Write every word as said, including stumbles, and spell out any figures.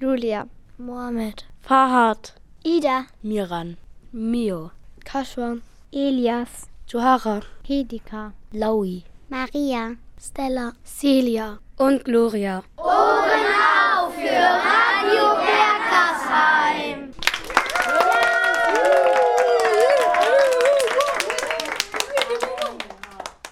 Julia, Mohammed, Fahad, Ida, Miran, Mio, Kashwan, Elias, Johara, Hedika, Laui, Maria, Stella, Celia und Gloria. Ohren auf für Radio